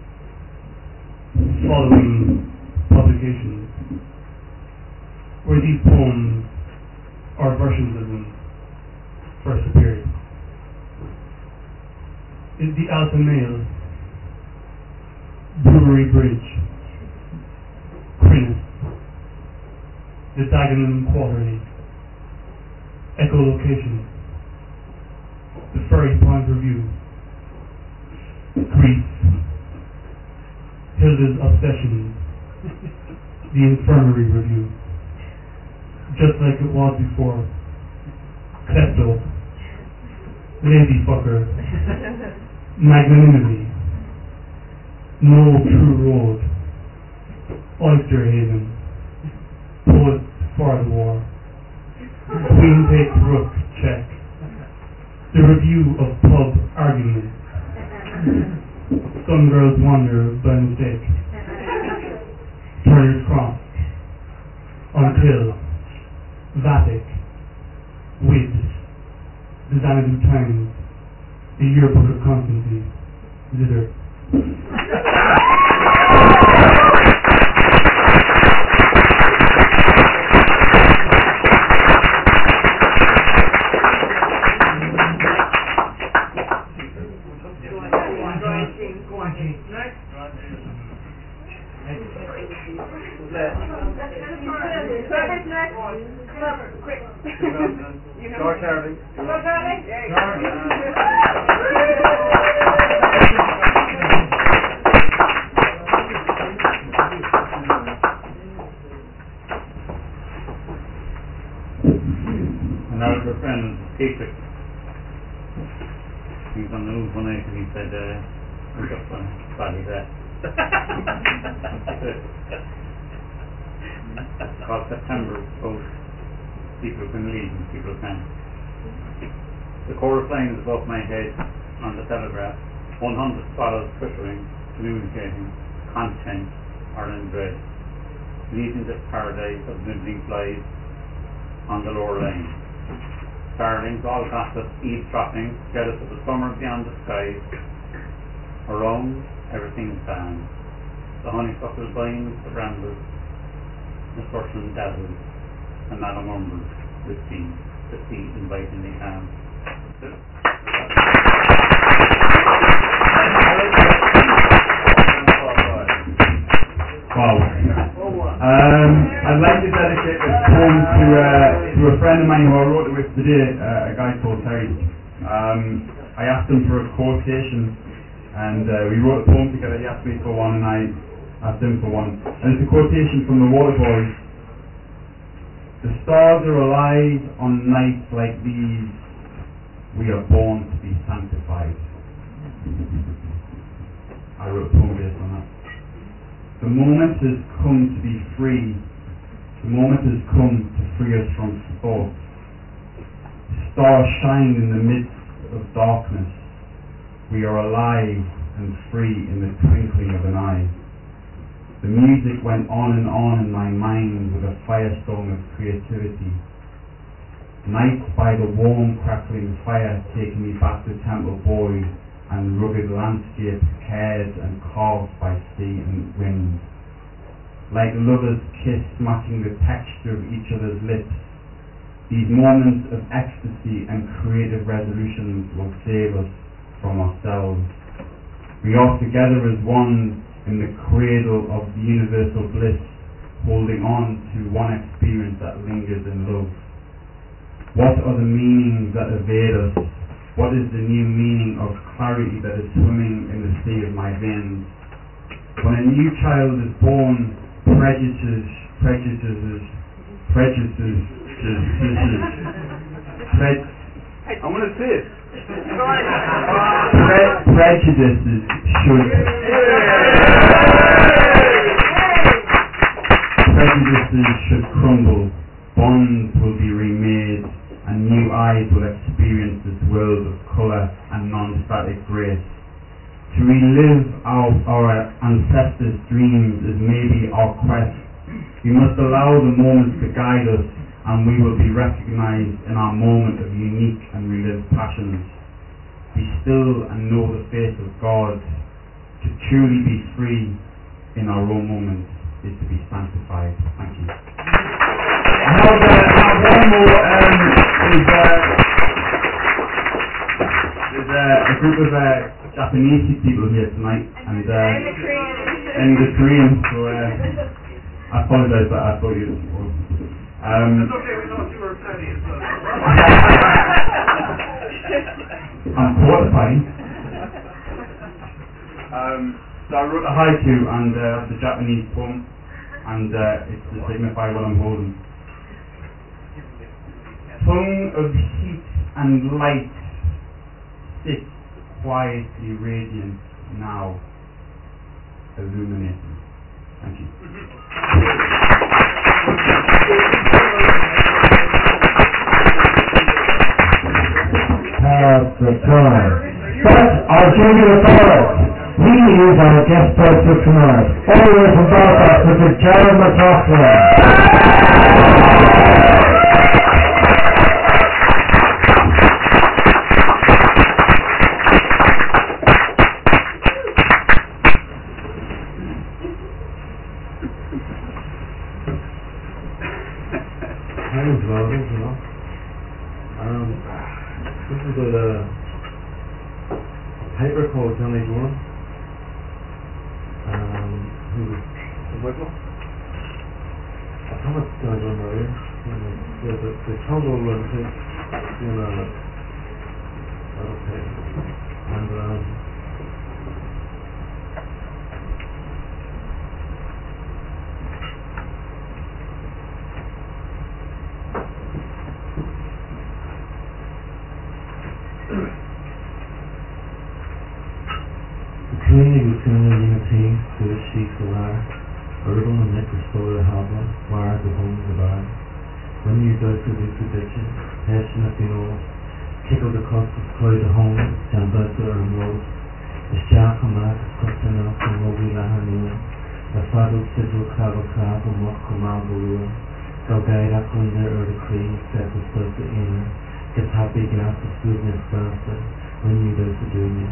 following publications where these poems or versions of them first appeared. is the Alpha Male, Brewery Bridge, Crinnis, the Dagenham Quarterly, Echolocation, the Ferry Point Review, Grief, Hilda's Obsessions, the Infirmary Review, Just Like It Was Before, Klepto, Lazy Fucker, Magnanimity, No True Road, Oyster Haven, Poets for the War, Queen Takes Rook, check, The Review of Pub Arguments, Some Girls Wander by Mistake, Turner's Cross, Until, Vatic, Wid, The Xanadu Times, The Yearbook of Constancy, Zither. George Harding. George Harding? And our good friend Peter, he was on the news one night and he said, uh, look up on body there. It's called September Post. People can leave and people can. The chorus line is above my head on the telegraph. one hundred swallows twittering, communicating, content, Ireland dread. Leaving this paradise of nibbling flies on the lower line. Starlings, all gossip, eavesdropping, jealous of the summer beyond the skies. Around, everything's banned. The honeysuckle binds the brambles, the surgeon dazzles, and Madam murmurs with sea, the sea invitingly calm. Wow. Um, I'd like to dedicate this poem to, uh, to a friend of mine who I wrote it with today, uh, a guy called Terry. Um, I asked him for a quotation, and uh, we wrote a poem together. He asked me for one, and I asked him for one. And it's a quotation from the Waterboys. The stars are alive on nights like these. We are born to be sanctified. I wrote a poem based on that. The moment has come to be free. The moment has come to free us from thoughts. Stars shine in the midst of darkness. We are alive and free in the twinkling of an eye. The music went on and on in my mind with a firestorm of creativity. Nights by the warm crackling fire taking me back to Temple Boy and rugged landscapes cared and carved by sea and wind. Like lovers kissed matching the texture of each other's lips, these moments of ecstasy and creative resolutions will save us from ourselves. We are together as one in the cradle of the universal bliss, holding on to one experience that lingers in love. What are the meanings that evade us? What is the new meaning of clarity that is swimming in the sea of my veins? When a new child is born, prejudices, prejudices, prejudices, prejudices, I want to see it. Pre- prejudices should prejudices should crumble. Bonds will be remade, and new eyes will experience this world of colour and non-static grace. To relive our, our ancestors' dreams is maybe our quest. We must allow the moments to guide us, and we will be recognised in our moment of unique and relived passions. Be still and know the face of God. To truly be free in our own moments is to be sanctified. Thank you. Now, the, now one more um, is, uh, is uh, a group of uh, Japanese people here tonight, and uh, and the Korean. So uh, I apologize for that. I thought you. Um, It's okay. We thought you were petty as well. I'm quarter pint. Um, so I wrote a haiku and uh, the Japanese poem, and uh, it's to signify what I'm holding. Tongue of heat and light, sit quietly radiant now, illuminating. Thank you. Have the time. But our junior authority, he is our guest poster tonight. Always from Belfast, Mister Gerald McLaughlin. Thanks, Logan, you know. Um, this is a, a paper called Johnny Gorham. Um, who was the Whittle? I thought it's Johnny Gorham earlier. The, the, the trouble was his, you know, okay. And, um, Community was similar unity to the sheets of our urban and net restored harbor, wire the homes of our. When you go to this addiction, passion of the old, tickle the cost of close the home, down both the urn road. The shark on that is custom enough from Moby Lahanu, the faddle sigil travel crab and what come out the ruin. Go guide up on their early creed, set the stuff the inner, get happy glass of goodness faster, when you go to dunya.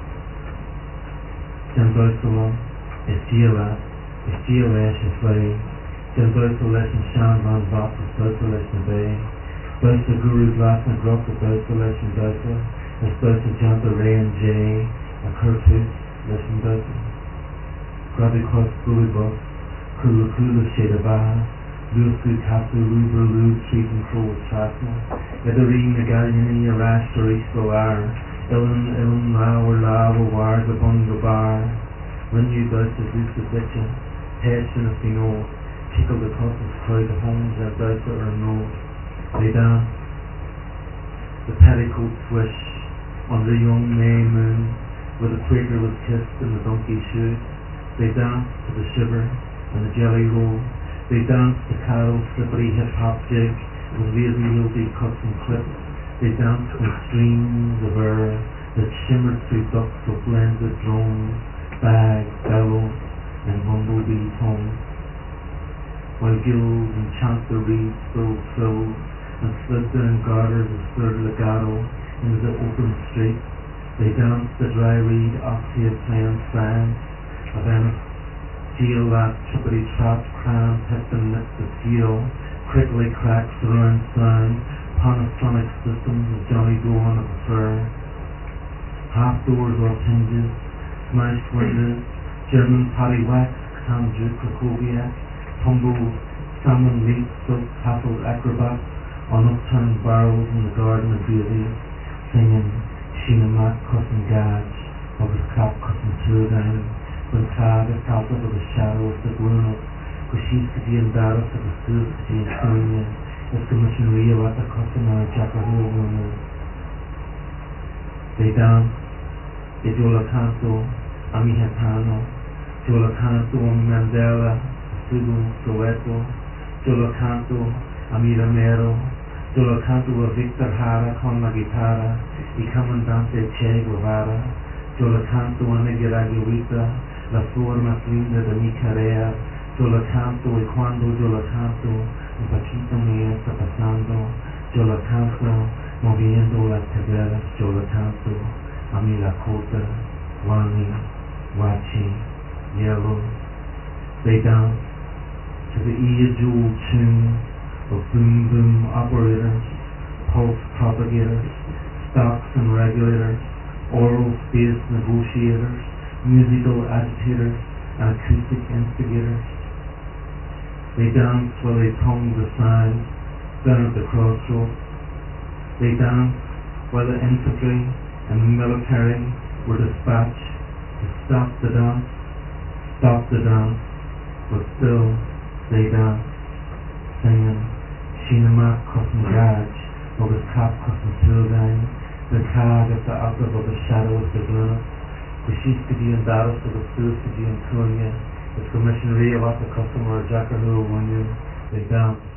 Jan Buiselon is Gila, is Gila Shaflay, Jan Buiseles and Shan Van Vat is Buiseles and Bay, Buisel Guru Glass and Drop the Buiseles and Buisel, is Buisel Jan the Ray and Jay, a Curtis, Lesson Buisel. Grabby Cross Bully Bus, Kula Kula Shadabah, Lusku Kasu Ruber Lube, Street and Crow Chasna, Edarin Megaliani, Arash, Doris Boar, Ilum ilum lawer lawer wars upon the bar. When you both the loose the bitchin, passion of the north, tickle the cousins, cry the homes and both are north. Lay down. The petticoat swish on the young May moon, where the Quaker was kissed and the donkey shoot. They danced to the shiver and the jelly roll. They danced to Carol's slippery hip hop jig with lazy lilty cuts and clips. They danced with streams of air that shimmered through ducts of blended drones, bags, bellows, and bumblebee tones. While gills and chanter reeds filled filled and slid down garters of stirred legato into the open street, they danced the dry reed octave playing sands of Ennis. Geel that trippity trap cram pipped and lips of steel, crickly cracks surround sound, Panasonic systems of Johnny Gohan of the fur. Half doors off hinges, smashed windows, German paddywhacks, Kanju, Krakowiak, tumbled salmon meat, silk tasselled acrobats on upturned barrels in the garden of beauty, singing Sheena Mac cussing Gage, of his cap cussing Turdown, when clad a salta of the shadow of the grown-up, where she's to be embarrassed of the suit to be in Sonia. It's the machinery about the customer Jackal woman. They dance, they Jola Canto, Ami Hatano, Jola Canto, Ami Mandela, Sugu, Soweto, Jola Canto, Ami Romero, Jola Canto a Victor Hara con la guitarra, y comandante Che Guevara, Jola Canto a Negra Guita, la flor más linda de mi carrera, Jola Canto y cuando Jola Canto, un poquito me está pasando, yo la canto, moviendo las caderas, yo la canto, a mi Lakota, Wani, Wachi, Yellow. They dance to the ear-jeweled tune of boom-boom operators, pulse propagators, stocks and regulators, oral space negotiators, musical agitators, and acoustic instigators. They danced while they tongued the sound down at the crossroads. They danced while the infantry and the military were dispatched to stop the dance, stop the dance, but still they danced, singing Sheena Mac Cussin Gaj, agus Cap Cussin Tildain, the Cag at the Active of the Shadow of the Glennis, the Sheeskadi and Dallas of the Suskadi and Tunya, the Commissionary of the Customer Jackaroo when you they danced